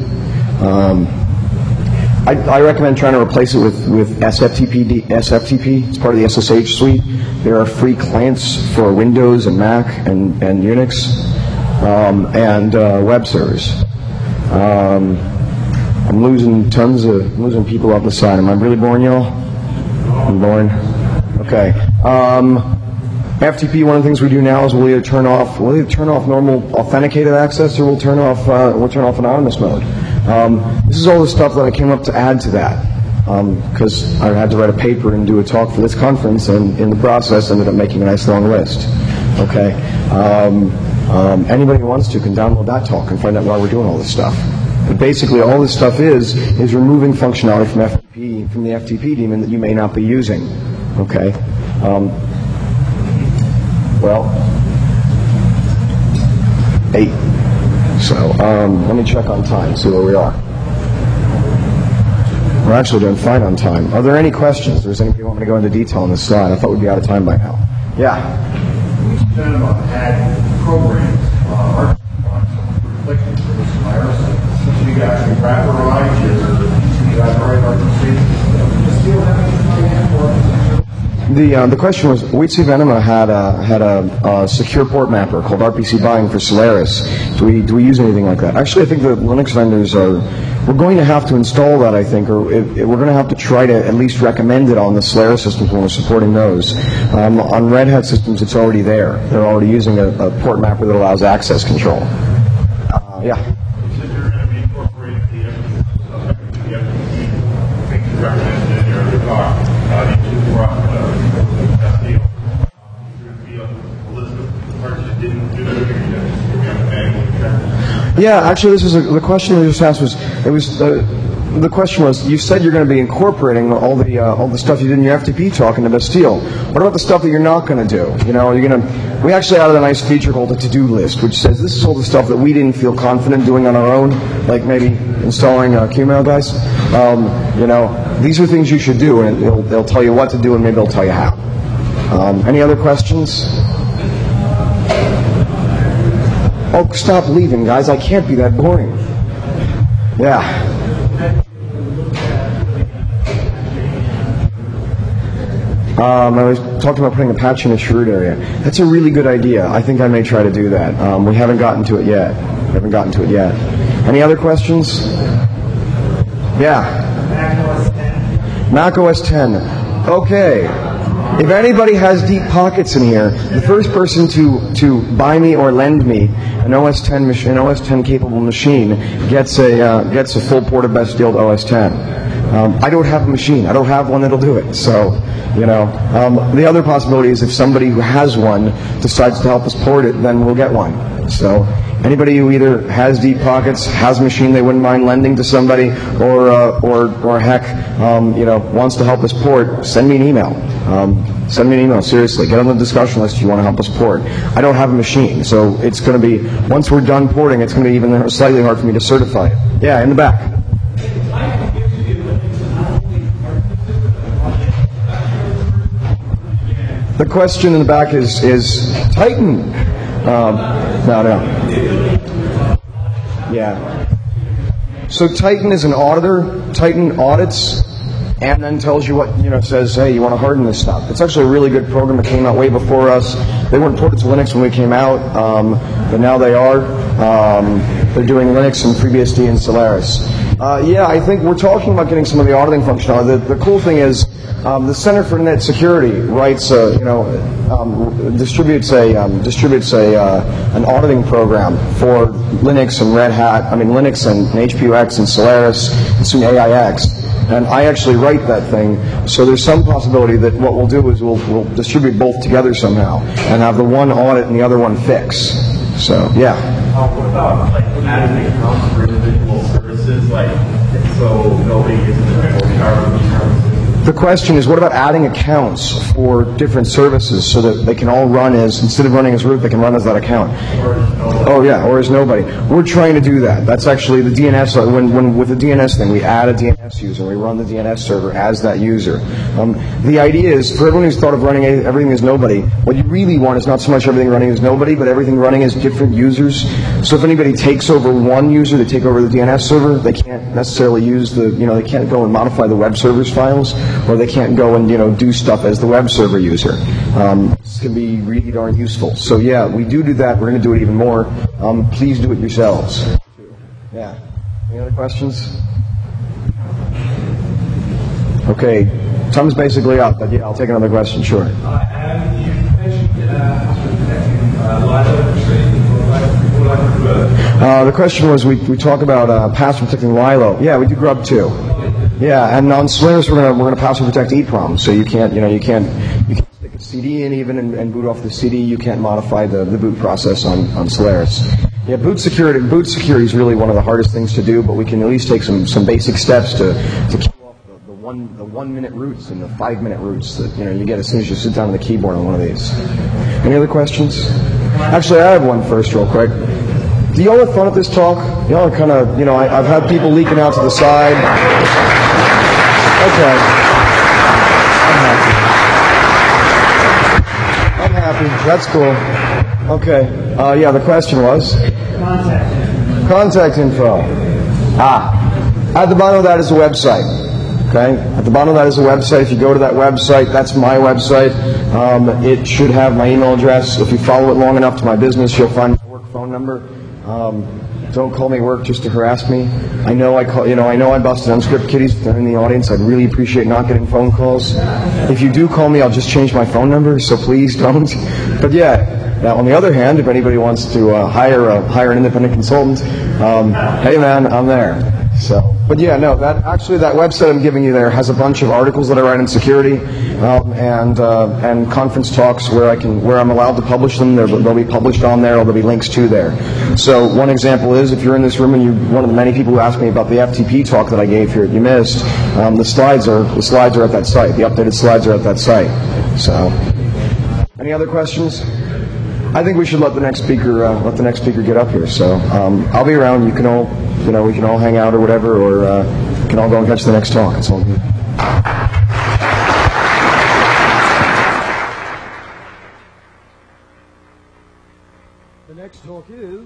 I recommend trying to replace it with SFTP. It's part of the SSH suite. There are free clients for Windows and Mac and Unix and web servers. I'm losing people up the side. Am I really boring y'all? I'm boring. Okay. FTP. One of the things we do now is we'll either turn off normal authenticated access, or we'll turn off anonymous mode. This is all the stuff that I came up to add to that, because I had to write a paper and do a talk for this conference, and in the process ended up making a nice long list. Okay. Anybody who wants to can download that talk and find out why we're doing all this stuff. But basically, all this stuff is removing functionality from the FTP daemon that you may not be using. Okay. Well, 8. So let me check on time, see where we are. We're actually doing fine on time. Are there any questions? Does anybody want me to go into detail on this slide? I thought we'd be out of time by now. Yeah. We spent about add programs, reflecting for this virus. You guys can wrapper you guys write The question was, Uitsi Venema had a secure port mapper called RPC Buying for Solaris. Do we use anything like that? Actually, I think the Linux vendors we're going to have to install that, I think, or we're going to have to try to at least recommend it on the Solaris systems when we're supporting those. On Red Hat systems, it's already there. They're already using a port mapper that allows access control. Yeah. Yeah, actually, the question you just asked the question was, you said you're going to be incorporating all the stuff you did in your FTP talk into Bastille. What about the stuff that you're not going to do? We actually added a nice feature called a to-do list, which says this is all the stuff that we didn't feel confident doing on our own, like maybe installing QMail guys. These are things you should do, and they'll tell you what to do, and maybe they'll tell you how. Any other questions? Oh, stop leaving, guys. I can't be that boring. Yeah. I was talking about putting Apache in a chroot area. That's a really good idea. I think I may try to do that. We haven't gotten to it yet. Any other questions? Yeah. Mac OS 10. Okay. If anybody has deep pockets in here, the first person to buy me or lend me an OS 10 capable machine gets a full port of Bastille to OS 10. I don't have a machine. I don't have one that'll do it. So, the other possibility is if somebody who has one decides to help us port it, then we'll get one. So anybody who either has deep pockets, has a machine they wouldn't mind lending to somebody, or heck, wants to help us port, send me an email. Send me an email, seriously. Get on the discussion list if you want to help us port. I don't have a machine, so it's going to be, once we're done porting, it's going to be even slightly hard for me to certify it. Yeah, in the back. The question in the back is Titan. No. Yeah. So Titan is an auditor. Titan audits and then tells you what, says, hey, you want to harden this stuff. It's actually a really good program that came out way before us. They weren't ported to Linux when we came out, but now they are. They're doing Linux and FreeBSD and Solaris. I think we're talking about getting some of the auditing functionality. The cool thing is, the Center for Internet Security writes, distributes an auditing program for Linux and Red Hat. Linux and HPUX and Solaris and soon AIX. And I actually write that thing. So there's some possibility that what we'll do is we'll distribute both together somehow and have the one audit and the other one fix. So yeah. What about adding accounts for individual services, so nobody gets the The question is, what about adding accounts for different services so that they can all run as, instead of running as root, they can run as that account? Or as nobody. We're trying to do that. That's actually the DNS, when with the DNS thing, we add a DNS user, we run the DNS server as that user. The idea is, for everyone who's thought of running everything as nobody, what you really want is not so much everything running as nobody, but everything running as different users. So if anybody takes over one user, they take over the DNS server, they can't necessarily use they can't go and modify the web server's files, or they can't go and do stuff as the web server user. This can be really darn useful. So yeah, we do that. We're going to do it even more. Please do it yourselves. Yeah. Any other questions? Okay. Time's basically up, but yeah, I'll take another question. Sure. You mentioned The question was, we talk about password protecting Lilo. Yeah, we do Grub too. Yeah, and on Solaris we're gonna password protect EEPROM, so you can't stick a CD in even and boot off the CD. You can't modify the boot process on Solaris. Yeah, boot security is really one of the hardest things to do, but we can at least take some basic steps to keep off the 1 minute roots and the 5 minute roots that you get as soon as you sit down on the keyboard on one of these. Any other questions? Actually, I have one first, real quick. Do y'all have fun at this talk? Y'all are kind of, I've had people leaking out to the side. Okay. I'm happy. That's cool. Okay. The question was? Contact info. At the bottom of that is a website. Okay? At the bottom of that is a website. If you go to that website, that's my website. It should have my email address. If you follow it long enough to my business, you'll find my work phone number. Don't call me work just to harass me. I know I busted Unscript Kitties in the audience. I'd really appreciate not getting phone calls. If you do call me, I'll just change my phone number, so please don't. But yeah, now on the other hand, if anybody wants to hire an independent consultant, hey man, I'm there. So, but yeah, no, that website I'm giving you there has a bunch of articles that I write in security, and conference talks where I'm allowed to publish them. They'll be published on there, or there'll be links to there. So one example is, if you're in this room and one of the many people who asked me about the FTP talk that I gave here, you missed. The slides are at that site. The updated slides are at that site. So, any other questions? I think we should let the next speaker get up here. So I'll be around. You can all we can all hang out or whatever, or we can all go and catch the next talk. It's all good. The next talk is